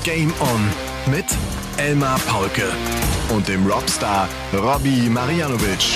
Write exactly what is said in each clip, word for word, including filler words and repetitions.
Game On mit Elmar Paulke und dem Rockstar Robbie Marianovic.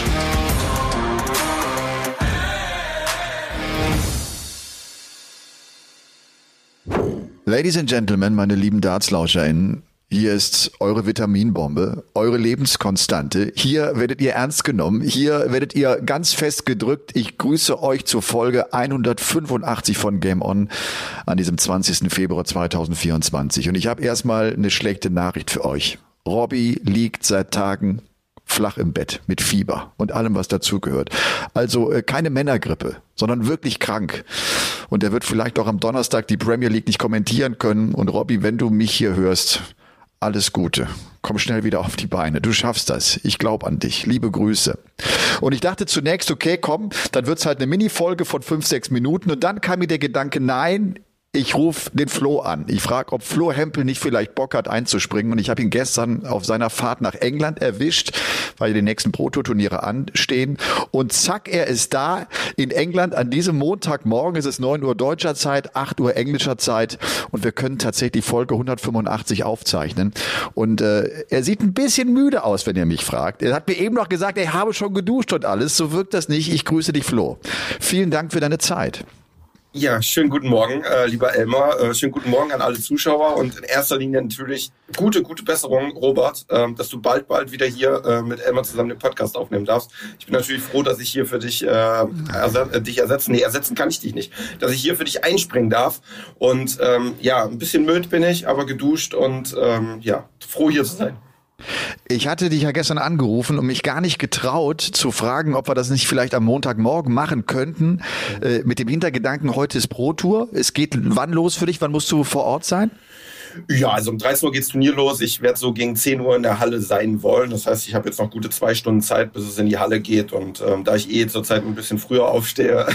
Ladies and Gentlemen, meine lieben DartslauscherInnen, hier ist eure Vitaminbombe, eure Lebenskonstante. Hier werdet ihr ernst genommen, hier werdet ihr ganz fest gedrückt. Ich grüße euch zur Folge hundertfünfundachtzig von Game On an diesem zwanzigsten Februar zweitausendvierundzwanzig. Und ich habe erstmal eine schlechte Nachricht für euch. Robbie liegt seit Tagen flach im Bett mit Fieber und allem, was dazugehört. Also äh, keine Männergrippe, sondern wirklich krank. Und er wird vielleicht auch am Donnerstag die Premier League nicht kommentieren können. Und Robbie, wenn du mich hier hörst, alles Gute. Komm schnell wieder auf die Beine. Du schaffst das. Ich glaube an dich. Liebe Grüße. Und ich dachte zunächst, okay, komm, dann wird's halt eine Mini-Folge von fünf, sechs Minuten. Und dann kam mir der Gedanke, nein, ich rufe den Flo an. Ich frage, ob Flo Hempel nicht vielleicht Bock hat einzuspringen. Und ich habe ihn gestern auf seiner Fahrt nach England erwischt, weil die nächsten Pro-Tour-Turniere anstehen. Und zack, er ist da in England. An diesem Montagmorgen ist es neun Uhr deutscher Zeit, acht Uhr englischer Zeit. Und wir können tatsächlich Folge hundertfünfundachtzig aufzeichnen. Und äh, er sieht ein bisschen müde aus, wenn ihr mich fragt. Er hat mir eben noch gesagt, er habe schon geduscht und alles. So wirkt das nicht. Ich grüße dich, Flo. Vielen Dank für deine Zeit. Ja, schönen guten Morgen, äh, lieber Elmar. Äh, schönen guten Morgen an alle Zuschauer und in erster Linie natürlich gute, gute Besserung, Robert, äh, dass du bald, bald wieder hier äh, mit Elmar zusammen den Podcast aufnehmen darfst. Ich bin natürlich froh, dass ich hier für dich, äh, erse- äh, dich ersetzen, nee, ersetzen kann ich dich nicht, dass ich hier für dich einspringen darf. Und ähm, ja, ein bisschen müde bin ich, aber geduscht und ähm, ja, froh hier zu sein. Ich hatte dich ja gestern angerufen und mich gar nicht getraut zu fragen, ob wir das nicht vielleicht am Montagmorgen machen könnten, äh, mit dem Hintergedanken, heute ist Pro-Tour. Es geht wann los für dich? Wann musst du vor Ort sein? Ja, also um dreizehn Uhr geht's Turnier los. Ich werde so gegen zehn Uhr in der Halle sein wollen. Das heißt, ich habe jetzt noch gute zwei Stunden Zeit, bis es in die Halle geht. Und ähm, da ich eh zurzeit ein bisschen früher aufstehe,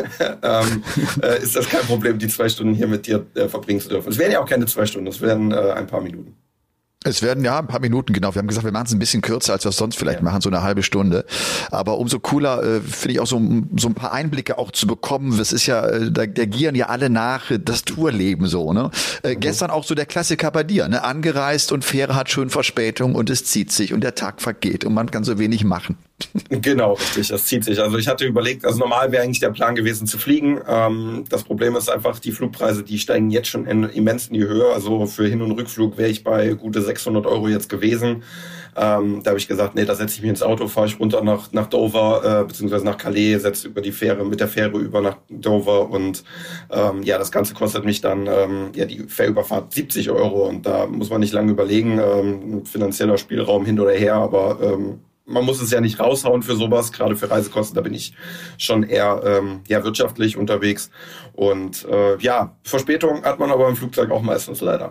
ähm, äh, ist das kein Problem, die zwei Stunden hier mit dir äh, verbringen zu dürfen. Es werden ja auch keine zwei Stunden, es werden äh, ein paar Minuten. Es werden ja ein paar Minuten, genau. Wir haben gesagt, wir machen es ein bisschen kürzer, als wir es sonst vielleicht ja. machen, so eine halbe Stunde. Aber umso cooler äh, finde ich auch so, so ein paar Einblicke auch zu bekommen. Das ist ja, äh, da der gieren ja alle nach, äh, das Tourleben so, ne? Äh, mhm. Gestern auch so der Klassiker bei dir, ne? Angereist und Fähre hat schön Verspätung und es zieht sich und der Tag vergeht und man kann so wenig machen. Genau, richtig, das zieht sich. Also ich hatte überlegt, also normal wäre eigentlich der Plan gewesen zu fliegen. Ähm, das Problem ist einfach, die Flugpreise, die steigen jetzt schon in, immens in die Höhe. Also für Hin- und Rückflug wäre ich bei gute sechshundert Euro jetzt gewesen. Ähm, da habe ich gesagt, nee, da setze ich mich ins Auto, fahre ich runter nach, nach Dover, äh, beziehungsweise nach Calais, setze über die Fähre, mit der Fähre über nach Dover und ähm, ja, das Ganze kostet mich dann, ähm, ja, die Fährüberfahrt siebzig Euro und da muss man nicht lange überlegen, ähm, finanzieller Spielraum hin oder her, aber ähm, man muss es ja nicht raushauen für sowas, gerade für Reisekosten, da bin ich schon eher ähm, ja, wirtschaftlich unterwegs. Und äh, ja, Verspätung hat man aber im Flugzeug auch meistens leider.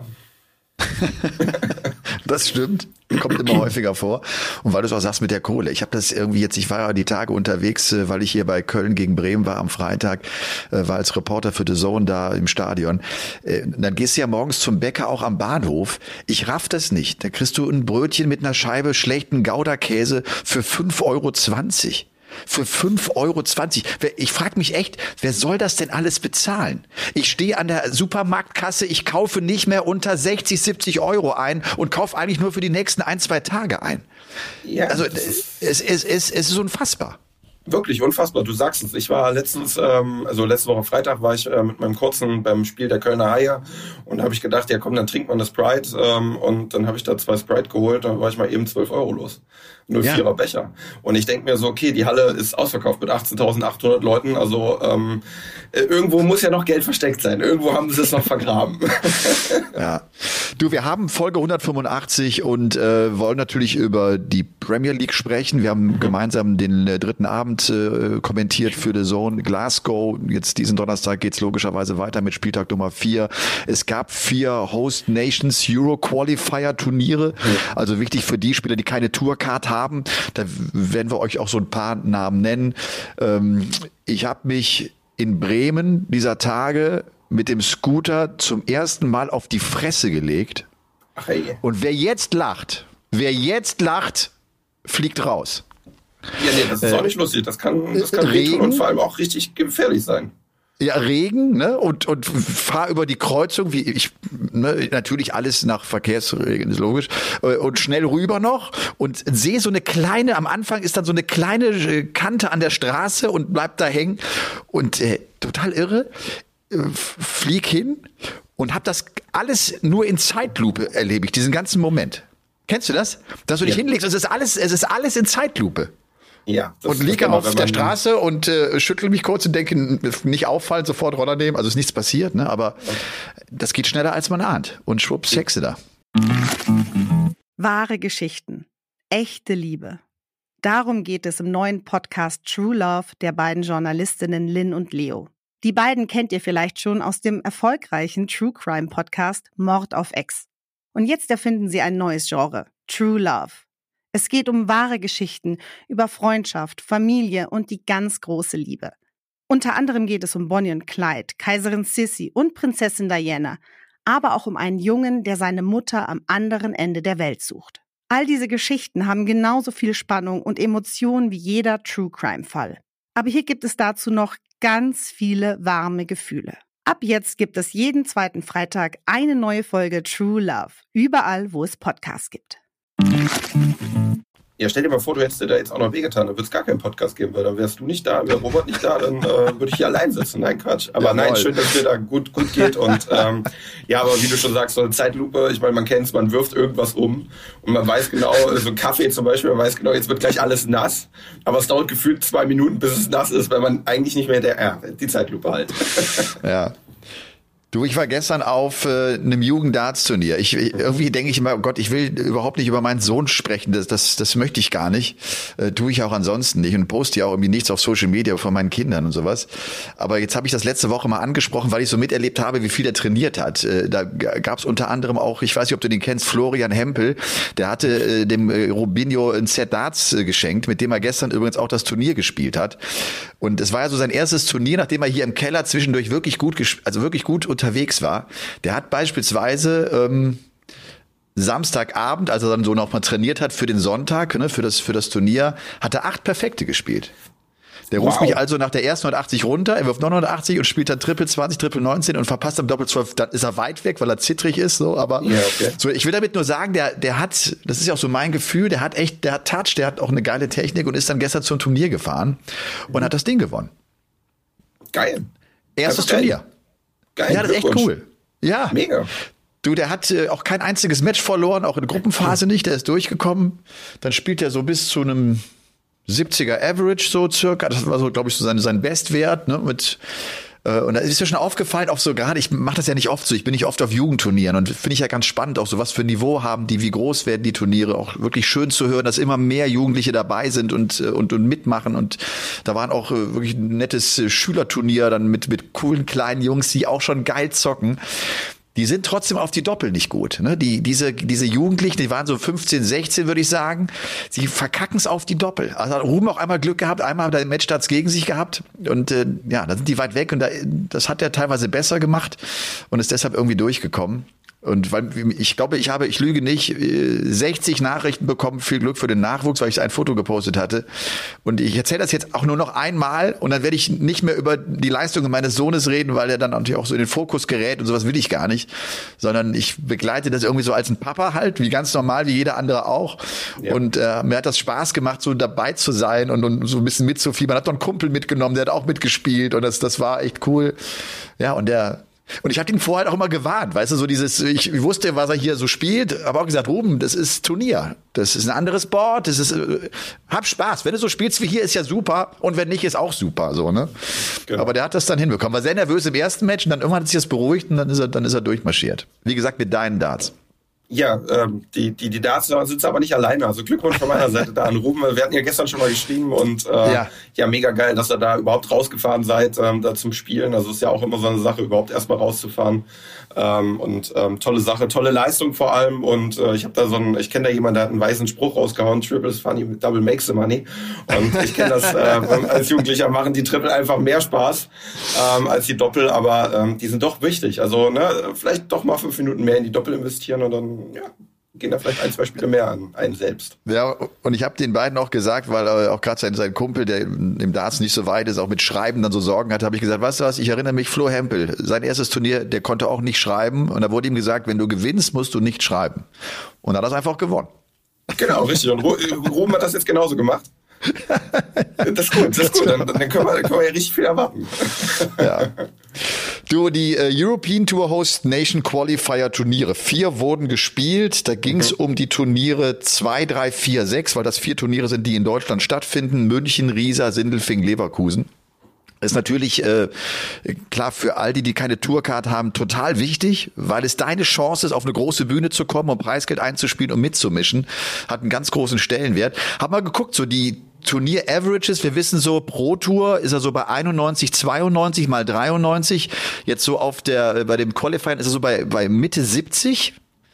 Das stimmt, kommt immer häufiger vor. Und weil du es auch sagst mit der Kohle, ich habe das irgendwie jetzt, ich war ja die Tage unterwegs, weil ich hier bei Köln gegen Bremen war am Freitag, war als Reporter für The Zone da im Stadion. Dann gehst du ja morgens zum Bäcker auch am Bahnhof. Ich raff das nicht. Da kriegst du ein Brötchen mit einer Scheibe schlechten Gouda-Käse für fünf Euro zwanzig. Für fünf Euro zwanzig. Ich frage mich echt, wer soll das denn alles bezahlen? Ich stehe an der Supermarktkasse, ich kaufe nicht mehr unter sechzig, siebzig Euro ein und kaufe eigentlich nur für die nächsten ein, zwei Tage ein. Ja, also es, es, es, es ist unfassbar. Wirklich unfassbar, du sagst es. Ich war letztens, ähm, also letzte Woche Freitag war ich äh, mit meinem Kurzen beim Spiel der Kölner Haie und da habe ich gedacht, ja komm, dann trinkt man das Sprite ähm, und dann habe ich da zwei Sprite geholt, dann war ich mal eben zwölf Euro los. null Komma vierer ja. Becher. Und ich denke mir so, okay, die Halle ist ausverkauft mit achtzehntausendachthundert Leuten, also ähm, irgendwo muss ja noch Geld versteckt sein. Irgendwo haben sie es noch vergraben. Ja. Du, wir haben Folge hundertfünfundachtzig und äh, wollen natürlich über die Premier League sprechen. Wir haben gemeinsam den äh, dritten Abend äh, kommentiert für The Zone Glasgow. Jetzt diesen Donnerstag geht's logischerweise weiter mit Spieltag Nummer vier. Es gab vier Host Nations Euro Qualifier Turniere. Mhm. Also wichtig für die Spieler, die keine Tourcard haben. Da werden wir euch auch so ein paar Namen nennen. Ähm, ich habe mich in Bremen dieser Tage mit dem Scooter zum ersten Mal auf die Fresse gelegt. Ach, hey. Und wer jetzt lacht, wer jetzt lacht, fliegt raus. Ja, nee, das ist äh, auch nicht lustig. Das kann, das kann wehtun und vor allem auch richtig gefährlich sein. Ja, Regen, ne? Und, und fahr über die Kreuzung, wie ich, ne? Natürlich alles nach Verkehrsregeln, ist logisch. Und schnell rüber noch und sehe so eine kleine, am Anfang ist dann so eine kleine Kante an der Straße und bleib da hängen. Und äh, total irre, äh, flieg hin und hab das alles nur in Zeitlupe erlebe ich, diesen ganzen Moment. Kennst du das? Dass du dich ja. hinlegst, es ist alles, es ist alles in Zeitlupe. Ja, das und liege auf der Straße und äh, schüttel mich kurz und denke, nicht auffallen, sofort Roller nehmen. Also ist nichts passiert, ne? Aber das geht schneller, als man ahnt. Und schwupps, Hexe da. Wahre Geschichten. Echte Liebe. Darum geht es im neuen Podcast True Love der beiden Journalistinnen Lynn und Leo. Die beiden kennt ihr vielleicht schon aus dem erfolgreichen True Crime Podcast Mord auf Ex. Und jetzt erfinden sie ein neues Genre, True Love. Es geht um wahre Geschichten über Freundschaft, Familie und die ganz große Liebe. Unter anderem geht es um Bonnie und Clyde, Kaiserin Sissi und Prinzessin Diana, aber auch um einen Jungen, der seine Mutter am anderen Ende der Welt sucht. All diese Geschichten haben genauso viel Spannung und Emotionen wie jeder True-Crime-Fall. Aber hier gibt es dazu noch ganz viele warme Gefühle. Ab jetzt gibt es jeden zweiten Freitag eine neue Folge True Love, überall, wo es Podcasts gibt. Ja, stell dir mal vor, du hättest dir da jetzt auch noch wehgetan, dann würde es gar keinen Podcast geben, weil dann wärst du nicht da, wäre Robert nicht da, dann äh, würde ich hier allein sitzen. Nein, Quatsch. Aber ja, nein, schön, dass es dir da gut, gut geht. Und ähm, ja, aber wie du schon sagst, so eine Zeitlupe, ich meine, man kennt es, man wirft irgendwas um und man weiß genau, so Kaffee zum Beispiel, man weiß genau, jetzt wird gleich alles nass, aber es dauert gefühlt zwei Minuten, bis es nass ist, weil man eigentlich nicht mehr der, ja, die Zeitlupe halt. Ja. Du, ich war gestern auf äh, einem Jugend-Darts-Turnier. Ich, ich, irgendwie denke ich immer, oh Gott, ich will überhaupt nicht über meinen Sohn sprechen. Das, das, das möchte ich gar nicht. Äh, tue ich auch ansonsten nicht und poste ja auch irgendwie nichts auf Social Media von meinen Kindern und sowas. Aber jetzt habe ich das letzte Woche mal angesprochen, weil ich so miterlebt habe, wie viel er trainiert hat. Äh, da gab es unter anderem auch, ich weiß nicht, ob du den kennst, Florian Hempel. Der hatte äh, dem äh, Robinho ein Set Darts äh, geschenkt, mit dem er gestern übrigens auch das Turnier gespielt hat. Und es war ja so sein erstes Turnier, nachdem er hier im Keller zwischendurch wirklich gut, gesp- also wirklich gut unterwegs war. Der hat beispielsweise ähm, Samstagabend, als er dann so noch mal trainiert hat für den Sonntag, ne, für das für das Turnier, hat er acht Perfekte gespielt. Der wow. ruft mich also nach der ersten hundertachtzig runter, er wirft neunhundertachtzig und spielt dann Triple zwanzig, Triple neunzehn und verpasst am Doppel zwölf. Dann ist er weit weg, weil er zittrig ist. So, aber ja, okay. so, ich will damit nur sagen, der der hat, das ist ja auch so mein Gefühl, der hat echt, der hat Touch, der hat auch eine geile Technik und ist dann gestern zum Turnier gefahren und mhm. hat das Ding gewonnen. Geil. Erstes also Turnier. Geil. Ja, das ist echt cool. Ja. Mega. Du, der hat äh, auch kein einziges Match verloren, auch in der Gruppenphase nicht, der ist durchgekommen. Dann spielt er so bis zu einem siebziger Average so circa. Das war so, glaube ich, so sein, sein Bestwert, ne, mit äh, und da ist mir schon aufgefallen, auch so gerade, ich mache das ja nicht oft so, ich bin nicht oft auf Jugendturnieren und finde ich ja ganz spannend, auch so was für ein Niveau haben die, wie groß werden die Turniere, auch wirklich schön zu hören, dass immer mehr Jugendliche dabei sind und und, und mitmachen und da waren auch äh, wirklich ein nettes äh, Schülerturnier dann mit mit coolen kleinen Jungs, die auch schon geil zocken. Die sind trotzdem auf die Doppel nicht gut. Ne? Die, diese, diese Jugendlichen, die waren so fünfzehn, sechzehn, würde ich sagen. Sie verkacken es auf die Doppel. Also Ruben auch einmal Glück gehabt, einmal hat er den Matchstarts gegen sich gehabt. Und äh, ja, da sind die weit weg. Und da, das hat er teilweise besser gemacht und ist deshalb irgendwie durchgekommen. Und weil ich glaube, ich habe, ich lüge nicht, sechzig Nachrichten bekommen, viel Glück für den Nachwuchs, weil ich ein Foto gepostet hatte. Und ich erzähle das jetzt auch nur noch einmal und dann werde ich nicht mehr über die Leistungen meines Sohnes reden, weil er dann natürlich auch so in den Fokus gerät und sowas will ich gar nicht. Sondern ich begleite das irgendwie so als ein Papa halt, wie ganz normal, wie jeder andere auch. Ja. Und äh, mir hat das Spaß gemacht, so dabei zu sein und, und so ein bisschen mitzufiebern. Man hat noch einen Kumpel mitgenommen, der hat auch mitgespielt und das, das war echt cool. Ja, und der Und ich hatte ihn vorher auch immer gewarnt, weißt du, so dieses, ich wusste, was er hier so spielt, aber auch gesagt, Ruben, das ist Turnier, das ist ein anderes Board, das ist, äh, hab Spaß, wenn du so spielst wie hier, ist ja super und wenn nicht, ist auch super, so, ne? Genau. Aber der hat das dann hinbekommen, war sehr nervös im ersten Match und dann irgendwann hat sich das beruhigt und dann ist er, dann ist er durchmarschiert. Wie gesagt, mit deinen Darts. Ja, ähm, die, die, die Darts sind aber nicht alleine. Also Glückwunsch von meiner Seite da an Ruben. Wir hatten ja gestern schon mal geschrieben und äh, ja. ja, mega geil, dass ihr da überhaupt rausgefahren seid, ähm, da zum Spielen. Also ist ja auch immer so eine Sache, überhaupt erstmal rauszufahren. Ähm, und ähm, tolle Sache, tolle Leistung vor allem. Und äh, ich habe da so einen, ich kenne da jemanden, der hat einen weißen Spruch rausgehauen, Triple is funny, Double makes the money. Und ich kenne das, äh, als Jugendlicher machen die Triple einfach mehr Spaß ähm, als die Doppel, aber ähm, die sind doch wichtig. Also ne, vielleicht doch mal fünf Minuten mehr in die Doppel investieren und dann ja, gehen da vielleicht ein, zwei Spiele mehr an einen selbst. Ja, und ich habe den beiden auch gesagt, weil äh, auch gerade sein, sein Kumpel, der im Darts nicht so weit ist, auch mit Schreiben dann so Sorgen hatte, habe ich gesagt, weißt du was, ich erinnere mich, Flo Hempel, sein erstes Turnier, der konnte auch nicht schreiben und da wurde ihm gesagt, wenn du gewinnst, musst du nicht schreiben. Und er hat das einfach gewonnen. Genau, richtig. Und Ruben hat das jetzt genauso gemacht. Das ist gut, das ist gut. Dann, dann, können wir, dann können wir ja richtig viel erwarten. Ja. Du, die äh, European Tour Host Nation Qualifier Turniere, vier wurden gespielt. Da ging es mhm. um die Turniere zwei, drei, vier, sechs, weil das vier Turniere sind, die in Deutschland stattfinden. München, Riesa, Sindelfingen, Leverkusen. Ist natürlich äh, klar für all die, die keine Tourcard haben, total wichtig, weil es deine Chance ist, auf eine große Bühne zu kommen und Preisgeld einzuspielen und mitzumischen. Hat einen ganz großen Stellenwert. Hab mal geguckt, so die Turnier-Averages, wir wissen so, pro Tour ist er so bei einundneunzig, zweiundneunzig mal dreiundneunzig. Jetzt so auf der, bei dem Qualifying ist er so bei, bei Mitte siebzig.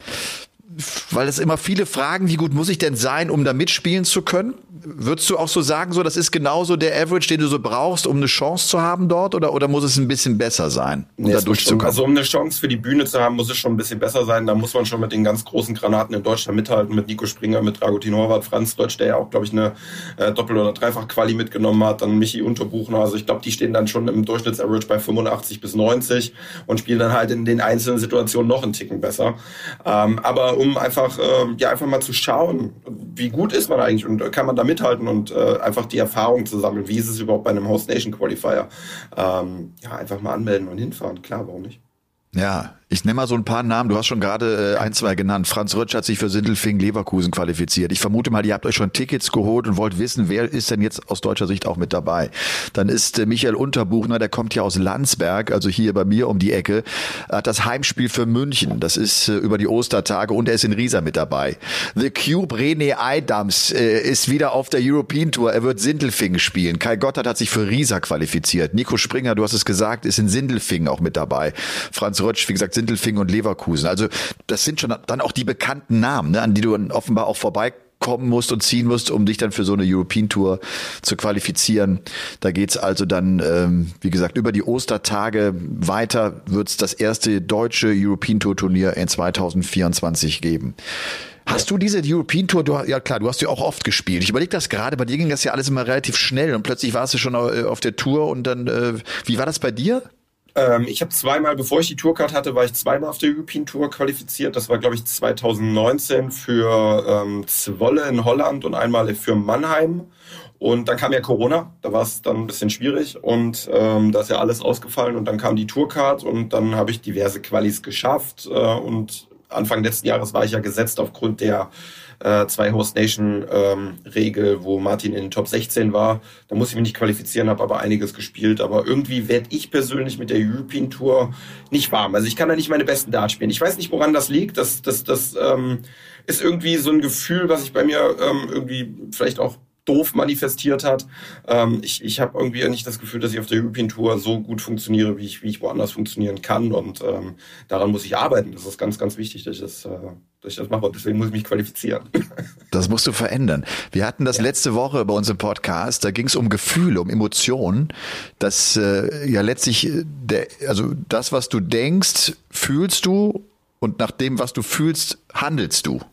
Weil es immer viele fragen, wie gut muss ich denn sein, um da mitspielen zu können? Würdest du auch so sagen, so das ist genauso der Average, den du so brauchst, um eine Chance zu haben dort? Oder, oder muss es ein bisschen besser sein, um nee, da durchzukommen? Also um eine Chance für die Bühne zu haben, muss es schon ein bisschen besser sein. Da muss man schon mit den ganz großen Granaten in Deutschland mithalten, mit Nico Springer, mit Dragutin Horvath, Franz Deutsch, der ja auch, glaube ich, eine äh, Doppel- oder Dreifach-Quali mitgenommen hat, dann Michi Unterbuchner. Also ich glaube, die stehen dann schon im Durchschnitts-Average bei fünfundachtzig bis neunzig und spielen dann halt in den einzelnen Situationen noch einen Ticken besser. Ähm, aber um einfach, äh, ja, einfach mal zu schauen, wie gut ist man eigentlich und kann man da mithalten und äh, einfach die Erfahrung zu sammeln. Wie ist es überhaupt bei einem Host Nation Qualifier? Ähm, ja, einfach mal anmelden und hinfahren. Klar, warum nicht? Ja, ich nenne mal so ein paar Namen. Du hast schon gerade äh, ein, zwei genannt. Franz Rötsch hat sich für Sindelfingen Leverkusen qualifiziert. Ich vermute mal, ihr habt euch schon Tickets geholt und wollt wissen, wer ist denn jetzt aus deutscher Sicht auch mit dabei. Dann ist äh, Michael Unterbuchner, der kommt ja aus Landsberg, also hier bei mir um die Ecke, hat das Heimspiel für München. Das ist äh, über die Ostertage und er ist in Riesa mit dabei. The Cube René Eidams äh, ist wieder auf der European Tour. Er wird Sindelfingen spielen. Kai Gotthard hat sich für Riesa qualifiziert. Nico Springer, du hast es gesagt, ist in Sindelfingen auch mit dabei. Franz Rötsch, wie gesagt, Sindelfingen und Leverkusen. Also das sind schon dann auch die bekannten Namen, ne, an die du offenbar auch vorbeikommen musst und ziehen musst, um dich dann für so eine European Tour zu qualifizieren. Da geht's also dann, ähm, wie gesagt, über die Ostertage weiter. Wird's das erste deutsche European Tour Turnier in zwanzig vierundzwanzig geben. Hast du diese European Tour, du, ja klar, du hast ja auch oft gespielt. Ich überlege das gerade, bei dir ging das ja alles immer relativ schnell und plötzlich warst du schon auf der Tour und dann, äh, wie war das bei dir? Ähm, ich habe zweimal, bevor ich die Tourcard hatte, war ich zweimal auf der European Tour qualifiziert. Das war, glaube ich, zwanzig neunzehn für ähm, Zwolle in Holland und einmal für Mannheim. Und dann kam ja Corona, da war es dann ein bisschen schwierig und ähm, da ist ja alles ausgefallen und dann kam die Tourcard und dann habe ich diverse Qualis geschafft äh, und Anfang letzten Jahres war ich ja gesetzt aufgrund der äh, zwei Host Nation ähm, Regel, wo Martin in den Top sechzehn war. Da muss ich mich nicht qualifizieren, habe aber einiges gespielt. Aber irgendwie werde ich persönlich mit der European Tour nicht warm. Also ich kann da nicht meine besten Darts spielen. Ich weiß nicht, woran das liegt. Das, das, das ähm, ist irgendwie so ein Gefühl, was ich bei mir ähm, irgendwie vielleicht auch doof manifestiert hat. Ähm, ich ich habe irgendwie nicht das Gefühl, dass ich auf der European Tour so gut funktioniere, wie ich wie ich woanders funktionieren kann. Und ähm, daran muss ich arbeiten. Das ist ganz, ganz wichtig, dass ich das, äh, dass ich das mache. Und deswegen muss ich mich qualifizieren. Das musst du verändern. Wir hatten das ja letzte Woche bei uns im Podcast. Da ging es um Gefühle, um Emotionen. Das äh, ja letztlich, der, also das, was du denkst, fühlst du. Und nach dem, was du fühlst, handelst du.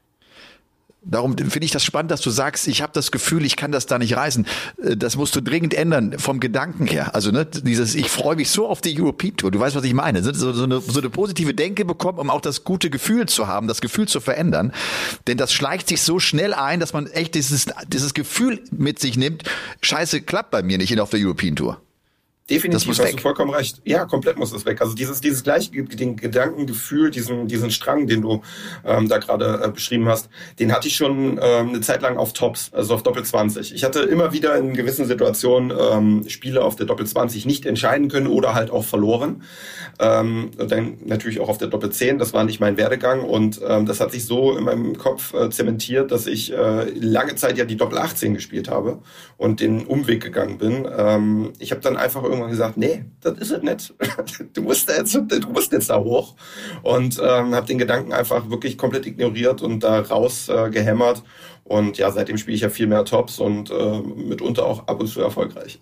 Darum finde ich das spannend, dass du sagst, ich habe das Gefühl, ich kann das da nicht reißen. Das musst du dringend ändern vom Gedanken her. Also ne, dieses, ich freue mich so auf die European Tour. Du weißt, was ich meine. So, so, eine, so eine positive Denke bekommen, um auch das gute Gefühl zu haben, das Gefühl zu verändern. Denn das schleicht sich so schnell ein, dass man echt dieses, dieses Gefühl mit sich nimmt. Scheiße, klappt bei mir nicht auf der European Tour. Definitiv, hast weg. Du vollkommen recht. Ja, komplett muss es weg. Also dieses dieses gleiche den Gedankengefühl, diesen diesen Strang, den du ähm, da gerade äh, beschrieben hast, den hatte ich schon ähm, eine Zeit lang auf Tops, also auf Doppel zwanzig. Ich hatte immer wieder in gewissen Situationen ähm, Spiele auf der Doppel zwanzig nicht entscheiden können oder halt auch verloren. Ähm, und dann natürlich auch auf der Doppel zehn, das war nicht mein Werdegang und ähm, das hat sich so in meinem Kopf äh, zementiert, dass ich äh, lange Zeit ja die Doppel achtzehn gespielt habe und den Umweg gegangen bin. Ähm, ich habe dann einfach irgendwann gesagt, nee, das ist es nicht. Du musst da jetzt, du musst jetzt da hoch. Und ähm, habe den Gedanken einfach wirklich komplett ignoriert und da raus äh, gehämmert. Und ja, seitdem spiele ich ja viel mehr Tops und äh, mitunter auch ab und zu erfolgreich.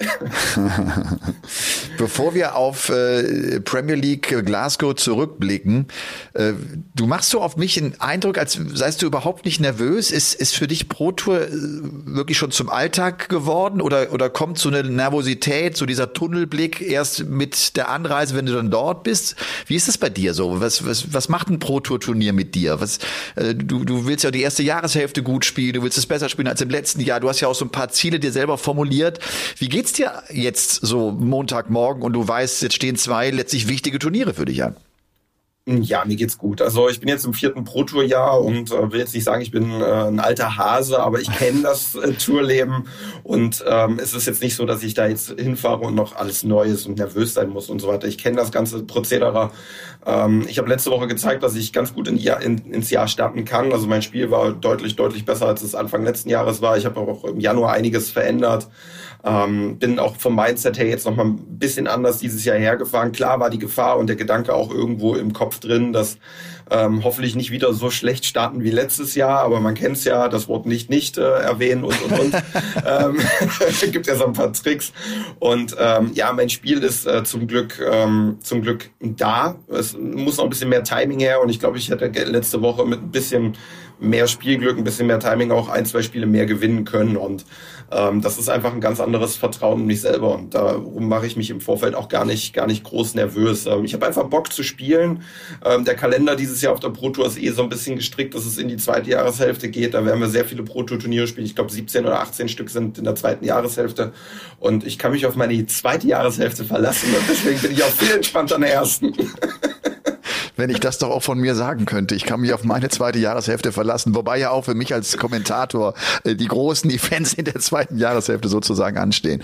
Bevor wir auf äh, Premier League Glasgow zurückblicken, äh, du machst so auf mich einen Eindruck, als seist du überhaupt nicht nervös. Ist, ist für dich Pro Tour äh, wirklich schon zum Alltag geworden oder, oder kommt so eine Nervosität, so dieser Tunnelblick erst mit der Anreise, wenn du dann dort bist? Wie ist das bei dir so? Was, was, was macht ein Pro Tour Turnier mit dir? Was, äh, du, du willst ja die erste Jahreshälfte gut spielen, du willst es besser spielen als im letzten Jahr. Du hast ja auch so ein paar Ziele dir selber formuliert. Wie geht's dir jetzt so Montagmorgen und du weißt, jetzt stehen zwei letztlich wichtige Turniere für dich an? Ja, mir geht's gut. Also ich bin jetzt im vierten Pro-Tour-Jahr und äh, will jetzt nicht sagen, ich bin äh, ein alter Hase, aber ich kenne das äh, Tourleben und ähm, es ist jetzt nicht so, dass ich da jetzt hinfahre und noch alles Neues und nervös sein muss und so weiter. Ich kenne das ganze Prozedere. Ähm, ich habe letzte Woche gezeigt, dass ich ganz gut in die Jahr, in, ins Jahr starten kann. Also mein Spiel war deutlich, deutlich besser, als es Anfang letzten Jahres war. Ich habe auch im Januar einiges verändert. Ähm, bin auch vom Mindset her jetzt noch mal ein bisschen anders dieses Jahr hergefahren. Klar war die Gefahr und der Gedanke auch irgendwo im Kopf drin, dass ähm, hoffentlich nicht wieder so schlecht starten wie letztes Jahr, aber man kennt es ja, das Wort nicht nicht äh, erwähnen und und und. ähm, gibt ja so ein paar Tricks und ähm, ja, mein Spiel ist äh, zum Glück ähm, zum Glück da. Es muss noch ein bisschen mehr Timing her und ich glaube, ich hätte letzte Woche mit ein bisschen mehr Spielglück, ein bisschen mehr Timing auch ein, zwei Spiele mehr gewinnen können und ähm, das ist einfach ein ganz anderes Vertrauen in mich selber und darum mache ich mich im Vorfeld auch gar nicht gar nicht groß nervös. Ähm, ich habe einfach Bock zu spielen. Ähm, der Kalender dieses Jahr auf der Pro Tour ist eh so ein bisschen gestrickt, dass es in die zweite Jahreshälfte geht. Da werden wir sehr viele Pro Tour Turniere spielen. Ich glaube siebzehn oder achtzehn Stück sind in der zweiten Jahreshälfte und ich kann mich auf meine zweite Jahreshälfte verlassen und deswegen bin ich auch viel entspannter an der ersten. Wenn ich das doch auch von mir sagen könnte. Ich kann mich auf meine zweite Jahreshälfte verlassen, wobei ja auch für mich als Kommentator äh, die großen Events in der zweiten Jahreshälfte sozusagen anstehen.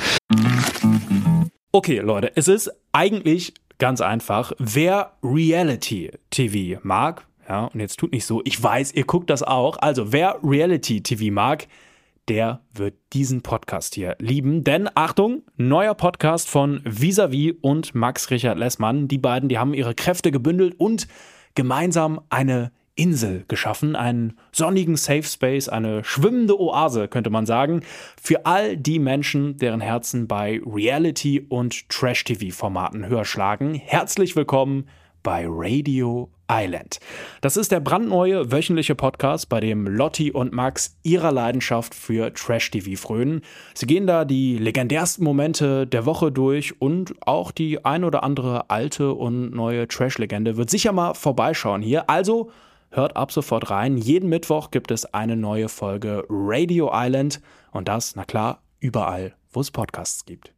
Okay, Leute, es ist eigentlich ganz einfach. Wer Reality-T V mag, ja, und jetzt tut nicht so, ich weiß, ihr guckt das auch, also wer Reality-T V mag, der wird diesen Podcast hier lieben. Denn, Achtung, neuer Podcast von Vis-a-vis und Max Richard Lessmann. Die beiden, die haben ihre Kräfte gebündelt und gemeinsam eine Insel geschaffen. Einen sonnigen Safe Space, eine schwimmende Oase, könnte man sagen. Für all die Menschen, deren Herzen bei Reality- und Trash-T V-Formaten höher schlagen. Herzlich willkommen bei Radio Island. Das ist der brandneue wöchentliche Podcast, bei dem Lotti und Max ihrer Leidenschaft für Trash-T V frönen. Sie gehen da die legendärsten Momente der Woche durch und auch die ein oder andere alte und neue Trash-Legende wird sicher mal vorbeischauen hier. Also hört ab sofort rein. Jeden Mittwoch gibt es eine neue Folge Radio Island und das, na klar, überall, wo es Podcasts gibt.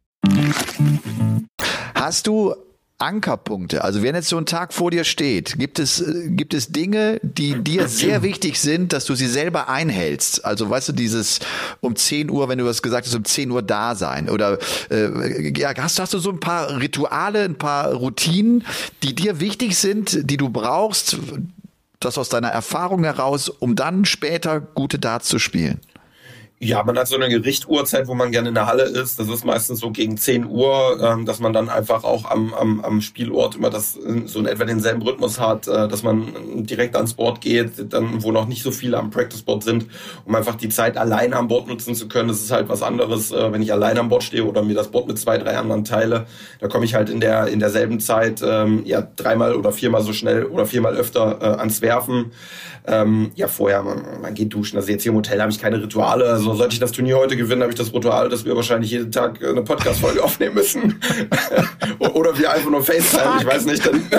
Hast du Ankerpunkte? Also wenn jetzt so ein Tag vor dir steht, gibt es, gibt es Dinge, die dir sehr wichtig sind, dass du sie selber einhältst? Also weißt du, dieses um zehn Uhr, wenn du was gesagt hast, um zehn Uhr da sein oder äh, ja, hast, hast du so ein paar Rituale, ein paar Routinen, die dir wichtig sind, die du brauchst, das aus deiner Erfahrung heraus, um dann später gute Darts zu spielen? Ja, man hat so eine Richtuhrzeit, wo man gerne in der Halle ist. Das ist meistens so gegen zehn Uhr, ähm, dass man dann einfach auch am, am, am Spielort immer das so in etwa denselben Rhythmus hat, äh, dass man direkt ans Board geht, dann wo noch nicht so viele am Practice-Board sind, um einfach die Zeit allein am Board nutzen zu können. Das ist halt was anderes, äh, wenn ich allein am Board stehe oder mir das Board mit zwei, drei anderen teile. Da komme ich halt in der in derselben Zeit ähm, ja dreimal oder viermal so schnell oder viermal öfter äh, ans Werfen. Ähm, ja, vorher, man, man geht duschen. Also jetzt hier im Hotel habe ich keine Rituale. Also sollte ich das Turnier heute gewinnen, habe ich das Ritual, dass wir wahrscheinlich jeden Tag eine Podcast-Folge aufnehmen müssen. Oder wir einfach nur FaceTime, ich weiß nicht. Dann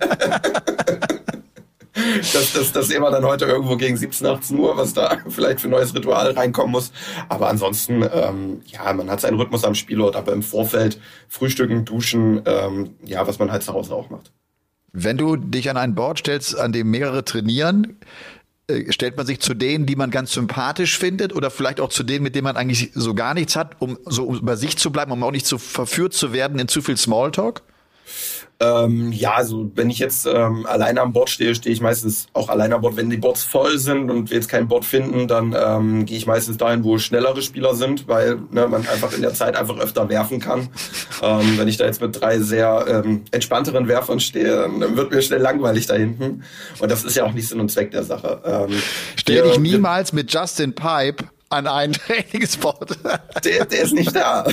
das, das, das sehen wir dann heute irgendwo gegen siebzehn, achtzehn Uhr, was da vielleicht für ein neues Ritual reinkommen muss. Aber ansonsten, ähm, ja, man hat seinen Rhythmus am Spielort, aber im Vorfeld frühstücken, duschen, ähm, ja, was man halt zu Hause auch macht. Wenn du dich an ein Board stellst, an dem mehrere trainieren, äh, stellt man sich zu denen, die man ganz sympathisch findet oder vielleicht auch zu denen, mit denen man eigentlich so gar nichts hat, um so um bei sich zu bleiben, um auch nicht zu verführt zu werden in zu viel Smalltalk? Ähm, ja, also wenn ich jetzt ähm, alleine am Board stehe, stehe ich meistens auch alleine am Board. Wenn die Boards voll sind und wir jetzt kein Board finden, dann ähm, gehe ich meistens dahin, wo schnellere Spieler sind, weil ne, man einfach in der Zeit einfach öfter werfen kann. Ähm, wenn ich da jetzt mit drei sehr ähm, entspannteren Werfern stehe, dann wird mir schnell langweilig da hinten. Und das ist ja auch nicht Sinn und Zweck der Sache. Ähm, Stell dich niemals mit Justin Pipe an einen Trainingsboard. Der, der ist nicht da.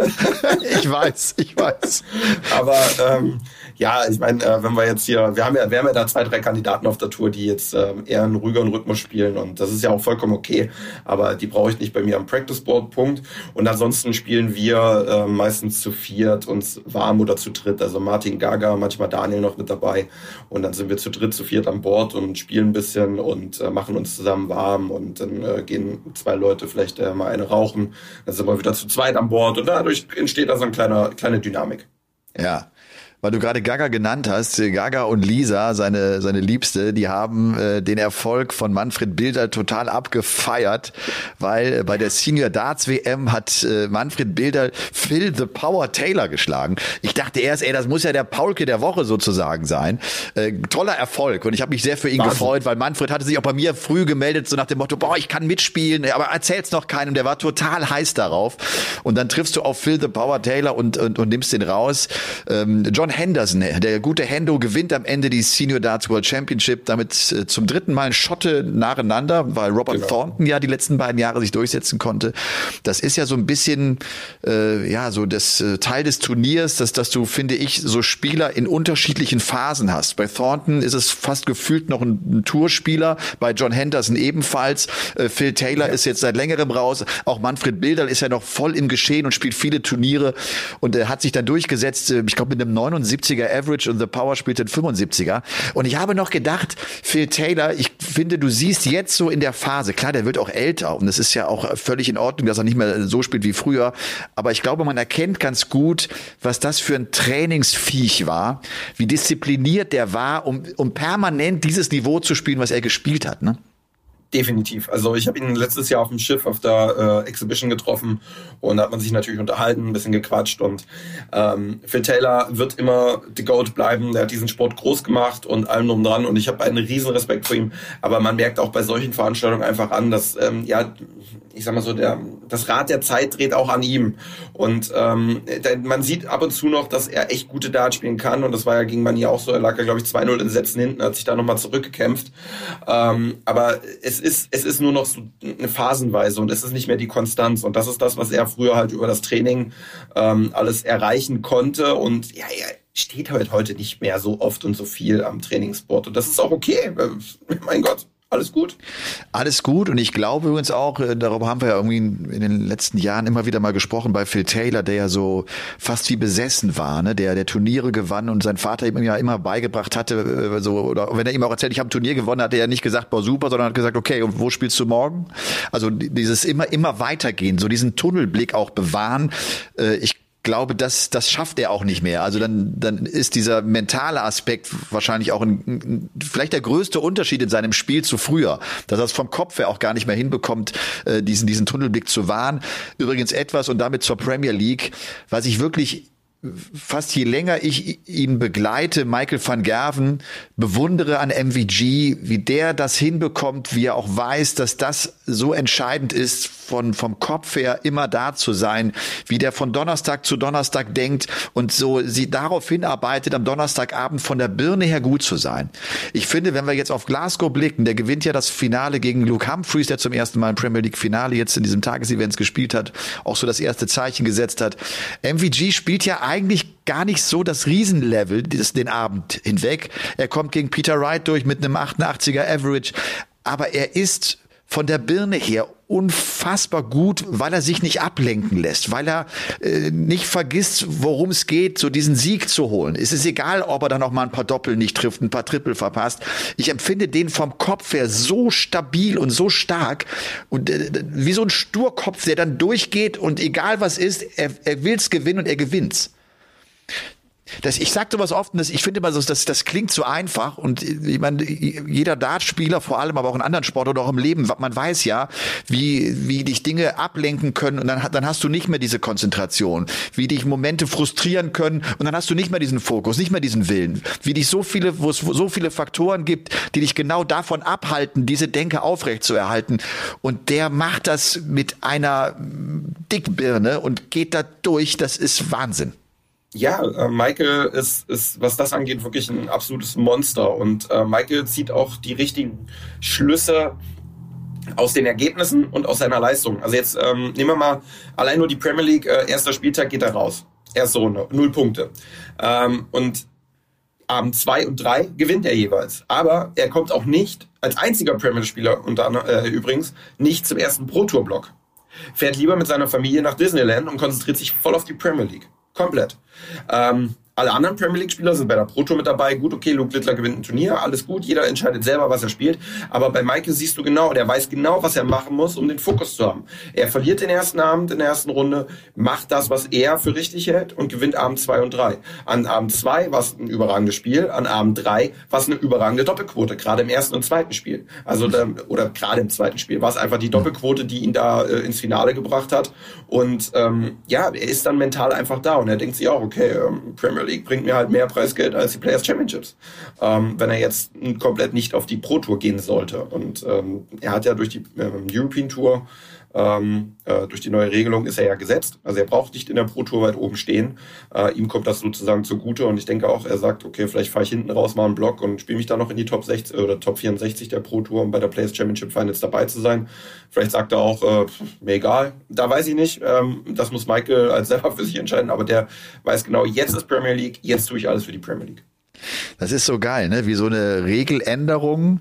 Ich weiß, ich weiß. Aber ähm, ja, ich meine, äh, wenn wir jetzt hier, wir haben ja, wir haben ja da zwei, drei Kandidaten auf der Tour, die jetzt ähm, eher einen ruhigeren Rhythmus spielen und das ist ja auch vollkommen okay, aber die brauche ich nicht bei mir am Practice-Board, Punkt. Und ansonsten spielen wir äh, meistens zu viert, uns warm oder zu dritt, also Martin Gaga, manchmal Daniel noch mit dabei und dann sind wir zu dritt, zu viert am Board und spielen ein bisschen und äh, machen uns zusammen warm und dann äh, gehen zwei Leute vielleicht äh, mal eine rauchen, dann sind wir wieder zu zweit an Bord und dadurch entsteht da so eine kleine, kleine Dynamik. Ja. Weil du gerade Gaga genannt hast, Gaga und Lisa, seine seine Liebste, die haben äh, den Erfolg von Manfred Bilder total abgefeiert, weil äh, bei der Senior Darts W M hat äh, Manfred Bilder Phil the Power Taylor geschlagen. Ich dachte erst, ey, das muss ja der Paulke der Woche sozusagen sein. Äh, toller Erfolg und ich habe mich sehr für ihn Wahnsinn. gefreut, weil Manfred hatte sich auch bei mir früh gemeldet, so nach dem Motto, boah, ich kann mitspielen, aber erzähl's noch keinem. Der war total heiß darauf. Und dann triffst du auf Phil the Power Taylor und und, und nimmst den raus. Ähm, John Henderson, der gute Hendo, gewinnt am Ende die Senior Darts World Championship, damit äh, zum dritten Mal ein Schotte nacheinander, weil Robert genau. Thornton ja die letzten beiden Jahre sich durchsetzen konnte. Das ist ja so ein bisschen äh, ja so das äh, Teil des Turniers, dass, dass du, finde ich, so Spieler in unterschiedlichen Phasen hast. Bei Thornton ist es fast gefühlt noch ein, ein Tourspieler, bei John Henderson ebenfalls. Äh, Phil Taylor ja. ist jetzt seit längerem raus. Auch Manfred Bilder ist ja noch voll im Geschehen und spielt viele Turniere und er äh, hat sich dann durchgesetzt, äh, ich glaube mit einem neunundsiebziger Average und The Power spielt den fünfundsiebziger. Und ich habe noch gedacht, Phil Taylor, ich finde, du siehst jetzt so in der Phase, klar, der wird auch älter und es ist ja auch völlig in Ordnung, dass er nicht mehr so spielt wie früher, aber ich glaube, man erkennt ganz gut, was das für ein Trainingsviech war, wie diszipliniert der war, um, um permanent dieses Niveau zu spielen, was er gespielt hat, ne? Definitiv. Also ich habe ihn letztes Jahr auf dem Schiff auf der äh, Exhibition getroffen und da hat man sich natürlich unterhalten, ein bisschen gequatscht und ähm, Phil Taylor wird immer the GOAT bleiben. Der hat diesen Sport groß gemacht und allem drum dran und ich habe einen riesen Respekt vor ihm. Aber man merkt auch bei solchen Veranstaltungen einfach an, dass ähm, ja, ich sag mal so, der das Rad der Zeit dreht auch an ihm und ähm, der, man sieht ab und zu noch, dass er echt gute Darts spielen kann und das war ja gegen Mani auch so. Er lag ja glaube ich zwei null in Sätzen hinten, hat sich da nochmal zurückgekämpft. Ähm, aber es ist, es ist nur noch so eine Phasenweise und es ist nicht mehr die Konstanz und das ist das, was er früher halt über das Training ähm, alles erreichen konnte und ja, er steht halt heute nicht mehr so oft und so viel am Trainingsboard und das ist auch okay, mein Gott. Alles gut. Alles gut und ich glaube übrigens auch, darüber haben wir ja irgendwie in den letzten Jahren immer wieder mal gesprochen bei Phil Taylor, der ja so fast wie besessen war, ne, der der Turniere gewann und sein Vater ihm ja immer beigebracht hatte, so, oder wenn er ihm auch erzählt, ich habe ein Turnier gewonnen, hat er ja nicht gesagt, boah super, sondern hat gesagt, okay, und wo spielst du morgen? Also dieses immer immer weitergehen, so diesen Tunnelblick auch bewahren. Ich glaube, das, das schafft er auch nicht mehr. Also dann, dann ist dieser mentale Aspekt wahrscheinlich auch ein, ein, vielleicht der größte Unterschied in seinem Spiel zu früher, dass er es vom Kopf her auch gar nicht mehr hinbekommt, äh, diesen, diesen Tunnelblick zu wahren. Übrigens etwas und damit zur Premier League, was ich wirklich fast je länger ich ihn begleite, Michael van Gerven, bewundere an M V G, wie der das hinbekommt, wie er auch weiß, dass das so entscheidend ist, von vom Kopf her immer da zu sein, wie der von Donnerstag zu Donnerstag denkt und so sie darauf hinarbeitet, am Donnerstagabend von der Birne her gut zu sein. Ich finde, wenn wir jetzt auf Glasgow blicken, der gewinnt ja das Finale gegen Luke Humphreys, der zum ersten Mal im Premier League Finale jetzt in diesem Tagesevents gespielt hat, auch so das erste Zeichen gesetzt hat. M V G spielt ja eigentlich gar nicht so das Riesenlevel das, den Abend hinweg. Er kommt gegen Peter Wright durch mit einem achtundachtziger Average, aber er ist von der Birne her unfassbar gut, weil er sich nicht ablenken lässt, weil er äh, nicht vergisst, worum es geht, so diesen Sieg zu holen. Es ist egal, ob er dann noch mal ein paar Doppel nicht trifft, ein paar Triple verpasst. Ich empfinde den vom Kopf her so stabil und so stark und äh, wie so ein Sturkopf, der dann durchgeht und egal was ist, er, er will's gewinnen und er gewinnt's. Das, ich sag sowas oft, das, ich finde immer, so, das, das klingt so einfach und ich meine, jeder Dartspieler, vor allem aber auch in anderen Sportarten oder auch im Leben, man weiß ja, wie, wie dich Dinge ablenken können und dann, dann hast du nicht mehr diese Konzentration, wie dich Momente frustrieren können und dann hast du nicht mehr diesen Fokus, nicht mehr diesen Willen, wie dich so viele, wo es so viele Faktoren gibt, die dich genau davon abhalten, diese Denke aufrechtzuerhalten und der macht das mit einer Dickbirne und geht da durch, das ist Wahnsinn. Ja, äh, Michael ist, ist, was das angeht, wirklich ein absolutes Monster. Und äh, Michael zieht auch die richtigen Schlüsse aus den Ergebnissen und aus seiner Leistung. Also jetzt ähm, nehmen wir mal allein nur die Premier League. Äh, erster Spieltag geht er raus. Erste Runde, null Punkte. Ähm, und Abend zwei und drei gewinnt er jeweils. Aber er kommt auch nicht, als einziger Premier League-Spieler unter äh, übrigens, nicht zum ersten Pro-Tour-Block. Fährt lieber mit seiner Familie nach Disneyland und konzentriert sich voll auf die Premier League. Komplett. Ähm, alle anderen Premier League-Spieler sind bei der Pro Tour mit dabei. Gut, okay, Luke Littler gewinnt ein Turnier, alles gut. Jeder entscheidet selber, was er spielt. Aber bei Michael siehst du genau, der weiß genau, was er machen muss, um den Fokus zu haben. Er verliert den ersten Abend in der ersten Runde, macht das, was er für richtig hält und gewinnt Abend zwei und drei. An Abend zwei war es ein überragendes Spiel, an Abend drei war es eine überragende Doppelquote, gerade im ersten und zweiten Spiel. Also ähm, oder gerade im zweiten Spiel war es einfach die Doppelquote, die ihn da äh, ins Finale gebracht hat. Und ähm, ja, er ist dann mental einfach da und er denkt sich auch, okay, ähm, Premier League bringt mir halt mehr Preisgeld als die Players Championships, ähm, wenn er jetzt komplett nicht auf die Pro Tour gehen sollte. Und ähm, er hat ja durch die ähm, European Tour, ähm, äh, durch die neue Regelung ist er ja gesetzt. Also er braucht nicht in der Pro Tour weit oben stehen. Äh, ihm kommt das sozusagen zugute und ich denke auch, er sagt, okay, vielleicht fahre ich hinten raus mal einen Block und spiele mich dann noch in die Top sechzig oder Top vierundsechzig der Pro Tour, um bei der Players Championship Finals dabei zu sein. Vielleicht sagt er auch, äh, mir egal, da weiß ich nicht. Ähm, das muss Michael als selber für sich entscheiden, aber der weiß genau, jetzt ist Premier League, jetzt tue ich alles für die Premier League. Das ist so geil, ne? Wie so eine Regeländerung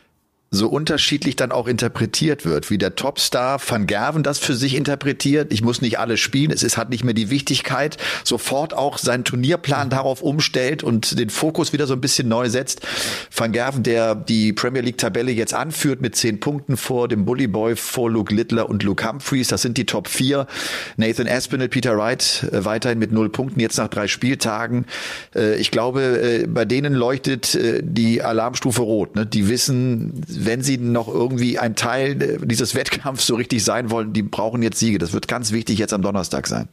so unterschiedlich dann auch interpretiert wird, wie der Topstar Van Gerwen das für sich interpretiert. Ich muss nicht alles spielen, es ist, hat nicht mehr die Wichtigkeit, sofort auch seinen Turnierplan darauf umstellt und den Fokus wieder so ein bisschen neu setzt. Van Gerwen, der die Premier League Tabelle jetzt anführt mit zehn Punkten vor dem Bully Boy, vor Luke Littler und Luke Humphreys, das sind die Top vier. Nathan Aspinall, Peter Wright äh, weiterhin mit null Punkten, jetzt nach drei Spieltagen. Äh, ich glaube, äh, bei denen leuchtet äh, die Alarmstufe rot. Ne? Die wissen, wenn sie noch irgendwie ein Teil dieses Wettkampfs so richtig sein wollen, die brauchen jetzt Siege. Das wird ganz wichtig jetzt am Donnerstag sein.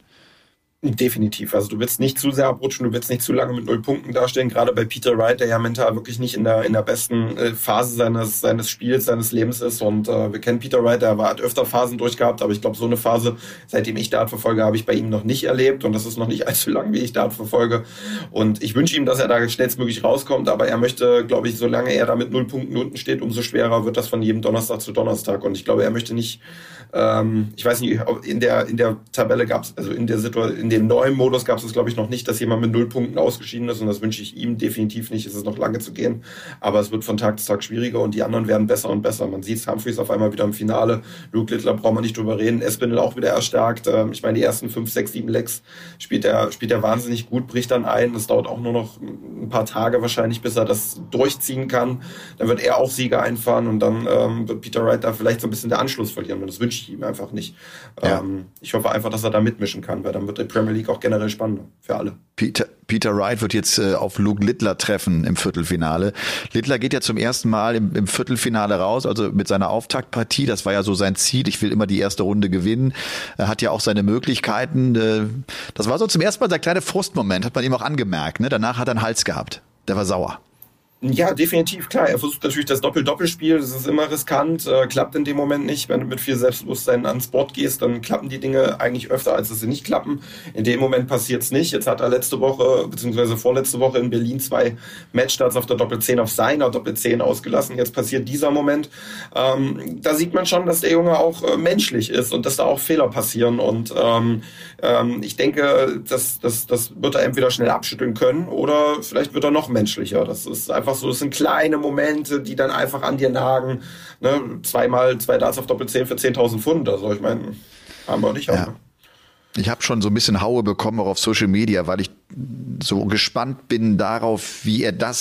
Definitiv. Also du willst nicht zu sehr abrutschen, du willst nicht zu lange mit null Punkten dastehen. Gerade bei Peter Wright, der ja mental wirklich nicht in der in der besten äh, Phase seines seines Spiels, seines Lebens ist. Und äh, wir kennen Peter Wright, der war, hat öfter Phasen durchgehabt, aber ich glaube, so eine Phase, seitdem ich Dart verfolge, habe ich bei ihm noch nicht erlebt. Und das ist noch nicht allzu lang, wie ich Dart verfolge. Und ich wünsche ihm, dass er da schnellstmöglich rauskommt. Aber er möchte, glaube ich, solange er da mit null Punkten unten steht, umso schwerer wird das von jedem Donnerstag zu Donnerstag. Und ich glaube, er möchte nicht, ähm, ich weiß nicht, in der in der Tabelle gab es, also in der Situation, in dem neuen Modus gab es es, glaube ich, noch nicht, dass jemand mit null Punkten ausgeschieden ist und das wünsche ich ihm definitiv nicht. Es ist noch lange zu gehen, aber es wird von Tag zu Tag schwieriger und die anderen werden besser und besser. Man sieht Humphreys auf einmal wieder im Finale, Luke Littler braucht man nicht drüber reden, Aspinall auch wieder erstärkt. Ich meine, die ersten fünf, sechs, sieben Legs spielt er spielt er wahnsinnig gut, bricht dann ein. Es dauert auch nur noch ein paar Tage wahrscheinlich, bis er das durchziehen kann. Dann wird er auch Siege einfahren und dann ähm, wird Peter Wright da vielleicht so ein bisschen den Anschluss verlieren und das wünsche ich ihm einfach nicht. Ja. Ähm, ich hoffe einfach, dass er da mitmischen kann, weil dann wird die Premier League auch generell spannender für alle. Peter, Peter Wright wird jetzt äh, auf Luke Littler treffen im Viertelfinale. Littler geht ja zum ersten Mal im, im Viertelfinale raus, also mit seiner Auftaktpartie. Das war ja so sein Ziel. Ich will immer die erste Runde gewinnen. Er hat ja auch seine Möglichkeiten. Äh, das war so zum ersten Mal der kleine Frustmoment, hat man ihm auch angemerkt. Ne? Danach hat er einen Hals gehabt. Der war sauer. Ja, definitiv, klar. Er versucht natürlich das Doppel-Doppelspiel, das ist immer riskant, äh, klappt in dem Moment nicht. Wenn du mit viel Selbstbewusstsein ans Board gehst, dann klappen die Dinge eigentlich öfter, als dass sie nicht klappen. In dem Moment passiert's nicht. Jetzt hat er letzte Woche, beziehungsweise vorletzte Woche in Berlin zwei Matchstarts auf der Doppel-zehn auf seiner Doppel-zehn ausgelassen. Jetzt passiert dieser Moment. Ähm, da sieht man schon, dass der Junge auch äh, menschlich ist und dass da auch Fehler passieren. Und ähm, ähm, ich denke, das, das, das wird er entweder schnell abschütteln können oder vielleicht wird er noch menschlicher. Das ist einfach so, das sind kleine Momente, die dann einfach an dir nagen. Ne? Zweimal zwei Darts auf Doppel-zehn für zehntausend Pfund. Also ich meine, haben wir nicht auch. Ja. Ne? Ich habe schon so ein bisschen Haue bekommen auch auf Social Media, weil ich so gespannt bin darauf, wie er das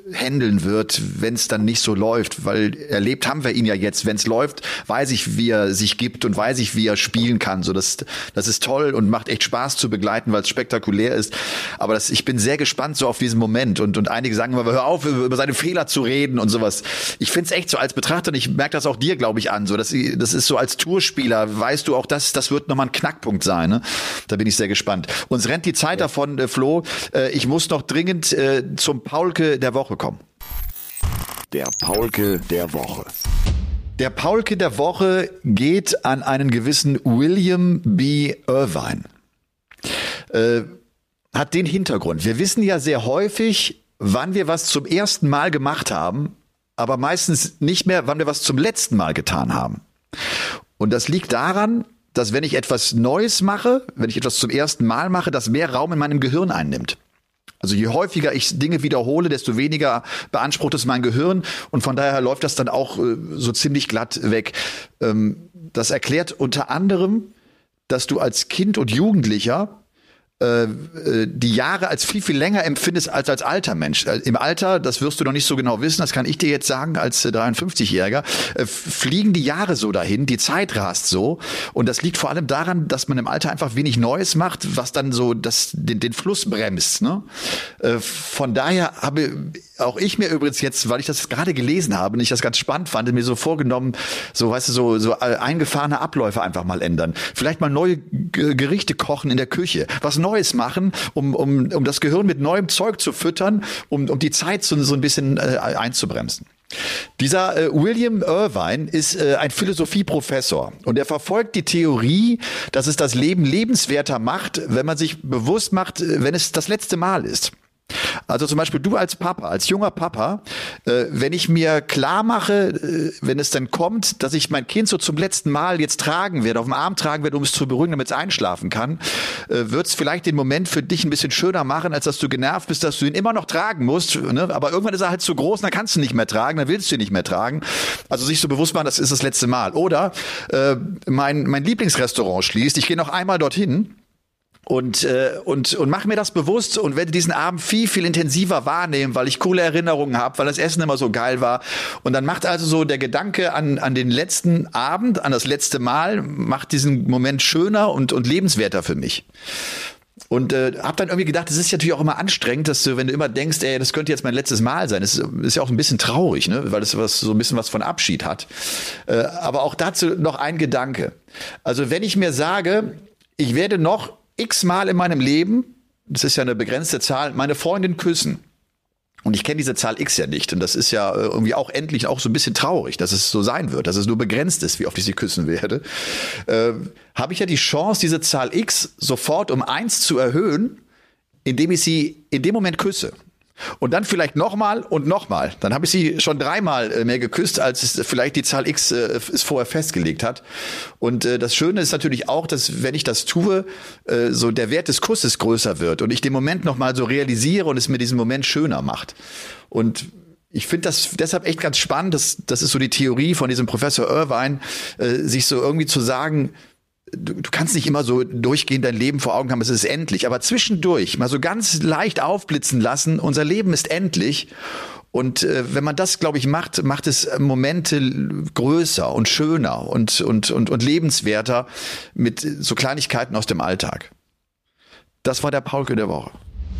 handeln wird, wenn es dann nicht so läuft, weil erlebt haben wir ihn ja jetzt. Wenn es läuft, weiß ich, wie er sich gibt und weiß ich, wie er spielen kann. So, das, das ist toll und macht echt Spaß zu begleiten, weil es spektakulär ist. Aber das, ich bin sehr gespannt so auf diesen Moment und, und einige sagen immer, hör auf, über, über seine Fehler zu reden und sowas. Ich find's echt so als Betrachter und ich merke das auch dir, glaube ich, an. So, das, das ist so als Tourspieler, weißt du auch, das, das wird nochmal ein Knackpunkt sein. Ne? Da bin ich sehr gespannt. Uns rennt die Zeit ja. davon, äh, Flo. Äh, ich muss noch dringend äh, zum Paulke der Woche kommen. Der Paulke der Woche. Der Paulke der Woche geht an einen gewissen William B. Irvine. Äh, hat den Hintergrund. Wir wissen ja sehr häufig, wann wir was zum ersten Mal gemacht haben, aber meistens nicht mehr, wann wir was zum letzten Mal getan haben. Und das liegt daran, dass wenn ich etwas Neues mache, wenn ich etwas zum ersten Mal mache, das mehr Raum in meinem Gehirn einnimmt. Also je häufiger ich Dinge wiederhole, desto weniger beansprucht es mein Gehirn und von daher läuft das dann auch äh, so ziemlich glatt weg. Ähm, das erklärt unter anderem, dass du als Kind und Jugendlicher äh, die Jahre als viel, viel länger empfindest als als alter Mensch. Im Alter, das wirst du noch nicht so genau wissen, das kann ich dir jetzt sagen als dreiundfünfzigjähriger, äh, fliegen die Jahre so dahin, die Zeit rast so und das liegt vor allem daran, dass man im Alter einfach wenig Neues macht, was dann so das, den, den Fluss bremst. Ne? Äh, von daher habe auch ich mir übrigens jetzt, weil ich das gerade gelesen habe und ich das ganz spannend fand, mir so vorgenommen, so weißt du, so, so eingefahrene Abläufe einfach mal ändern. Vielleicht mal neue G- Gerichte kochen in der Küche, was Neues machen, um, um, um das Gehirn mit neuem Zeug zu füttern, um, um die Zeit so, so ein bisschen äh, einzubremsen. Dieser äh, William Irvine ist äh, ein Philosophieprofessor und er verfolgt die Theorie, dass es das Leben lebenswerter macht, wenn man sich bewusst macht, wenn es das letzte Mal ist. Also zum Beispiel du als Papa, als junger Papa, äh, wenn ich mir klar mache, äh, wenn es dann kommt, dass ich mein Kind so zum letzten Mal jetzt tragen werde, auf dem Arm tragen werde, um es zu beruhigen, damit es einschlafen kann, äh, wird es vielleicht den Moment für dich ein bisschen schöner machen, als dass du genervt bist, dass du ihn immer noch tragen musst. Ne? Aber irgendwann ist er halt zu groß, und dann kannst du ihn nicht mehr tragen, dann willst du ihn nicht mehr tragen. Also sich so bewusst machen, das ist das letzte Mal. Oder äh, mein, mein Lieblingsrestaurant schließt, ich gehe noch einmal dorthin. Und, äh, und, und mach mir das bewusst und werde diesen Abend viel, viel intensiver wahrnehmen, weil ich coole Erinnerungen habe, weil das Essen immer so geil war. Und dann macht also so der Gedanke an, an den letzten Abend, an das letzte Mal, macht diesen Moment schöner und, und lebenswerter für mich. Und äh, hab dann irgendwie gedacht, es ist natürlich auch immer anstrengend, dass du, wenn du immer denkst, ey, das könnte jetzt mein letztes Mal sein, das ist, ist ja auch ein bisschen traurig, ne, weil das was, so ein bisschen was von Abschied hat. Äh, aber auch dazu noch ein Gedanke. Also wenn ich mir sage, ich werde noch x-mal in meinem Leben, das ist ja eine begrenzte Zahl, meine Freundin küssen. Und ich kenne diese Zahl X ja nicht. Und das ist ja irgendwie auch endlich auch so ein bisschen traurig, dass es so sein wird, dass es nur begrenzt ist, wie oft ich sie küssen werde. Äh, habe ich ja die Chance, diese Zahl X sofort um eins zu erhöhen, indem ich sie in dem Moment küsse. Und dann vielleicht nochmal und nochmal. Dann habe ich sie schon dreimal mehr geküsst, als es vielleicht die Zahl X äh, es vorher festgelegt hat. Und äh, das Schöne ist natürlich auch, dass wenn ich das tue, äh, so der Wert des Kusses größer wird und ich den Moment nochmal so realisiere und es mir diesen Moment schöner macht. Und ich finde das deshalb echt ganz spannend, das, das ist so die Theorie von diesem Professor Irvine, äh, sich so irgendwie zu sagen, Du, du kannst nicht immer so durchgehend dein Leben vor Augen haben, es ist endlich. Aber zwischendurch mal so ganz leicht aufblitzen lassen, unser Leben ist endlich. Und äh, wenn man das, glaube ich, macht, macht es Momente größer und schöner und, und, und, und lebenswerter mit so Kleinigkeiten aus dem Alltag. Das war der Paulke der Woche.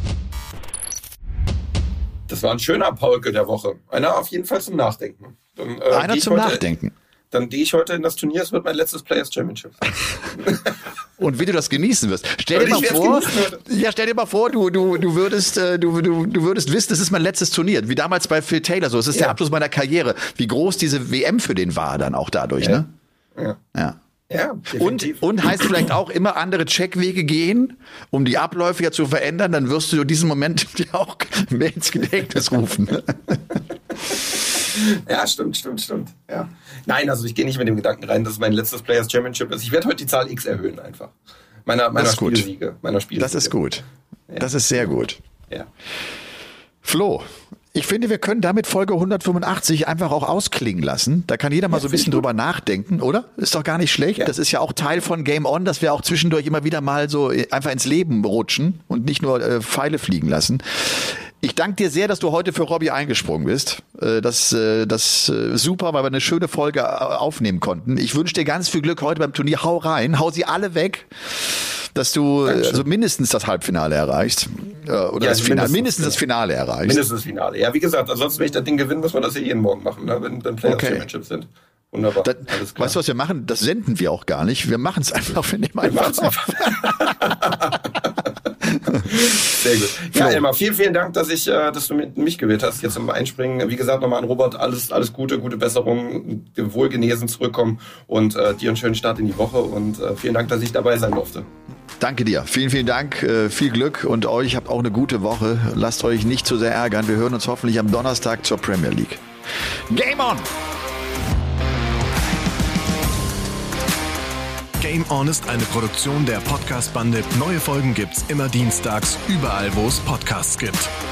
Das war ein schöner Paulke der Woche. Einer auf jeden Fall zum Nachdenken. Dann, äh, Einer zum heute, Nachdenken. Dann gehe ich heute in das Turnier, es wird mein letztes Players Championship. Und wie du das genießen wirst. Stell dir mal vor, ja, stell dir mal vor, du, du, du würdest, äh, du, du, du würdest wissen, das ist mein letztes Turnier. Wie damals bei Phil Taylor, so. Es ist ja der Abschluss meiner Karriere. Wie groß diese W M für den war dann auch dadurch, ja. ne? Ja. Ja. Ja, und, und heißt vielleicht auch immer andere Checkwege gehen, um die Abläufe ja zu verändern, dann wirst du diesen Moment dir auch mehr ins Gedächtnis rufen. Ja, stimmt, stimmt, stimmt. Ja. Nein, also ich gehe nicht mit dem Gedanken rein, dass es mein letztes Players Championship ist. Ich werde heute die Zahl X erhöhen einfach. Meiner, meiner Spielsiege. Meiner Spielsiege. Das ist gut. Ja. Das ist sehr gut. Ja. Flo, ich finde, wir können damit Folge hundertfünfundachtzig einfach auch ausklingen lassen. Da kann jeder mal ja, so ein bisschen drüber nachdenken, oder? Ist doch gar nicht schlecht. Ja. Das ist ja auch Teil von Game On, dass wir auch zwischendurch immer wieder mal so einfach ins Leben rutschen und nicht nur äh, Pfeile fliegen lassen. Ich danke dir sehr, dass du heute für Robbie eingesprungen bist. Das, das super, weil wir eine schöne Folge aufnehmen konnten. Ich wünsche dir ganz viel Glück heute beim Turnier. Hau rein, hau sie alle weg, dass du Dankeschön. also mindestens das Halbfinale erreichst. Oder ja, das Finale, mindestens, mindestens das Finale erreichst. Mindestens das Finale. Ja, wie gesagt, ansonsten, wenn ich das Ding gewinne, muss man das ja jeden Morgen machen, ne? wenn, wenn Playoff Championships okay. sind. Wunderbar. Das, alles klar. Weißt du, was wir machen? Das senden wir auch gar nicht. Wir machen es einfach. Wir nehmen einfach. Wir einfach. Sehr gut. Ja, Elmar, vielen, vielen Dank, dass ich, dass du mich gewählt hast, jetzt zum Einspringen. Wie gesagt, nochmal an Robert, alles, alles Gute, gute Besserung, wohlgenesen zurückkommen und äh, dir einen schönen Start in die Woche und äh, vielen Dank, dass ich dabei sein durfte. Danke dir. Vielen, vielen Dank. Äh, viel Glück und euch habt auch eine gute Woche. Lasst euch nicht zu sehr ärgern. Wir hören uns hoffentlich am Donnerstag zur Premier League. Game on! Game On ist eine Produktion der Podcast-Bande. Neue Folgen gibt's immer dienstags, überall, wo es Podcasts gibt.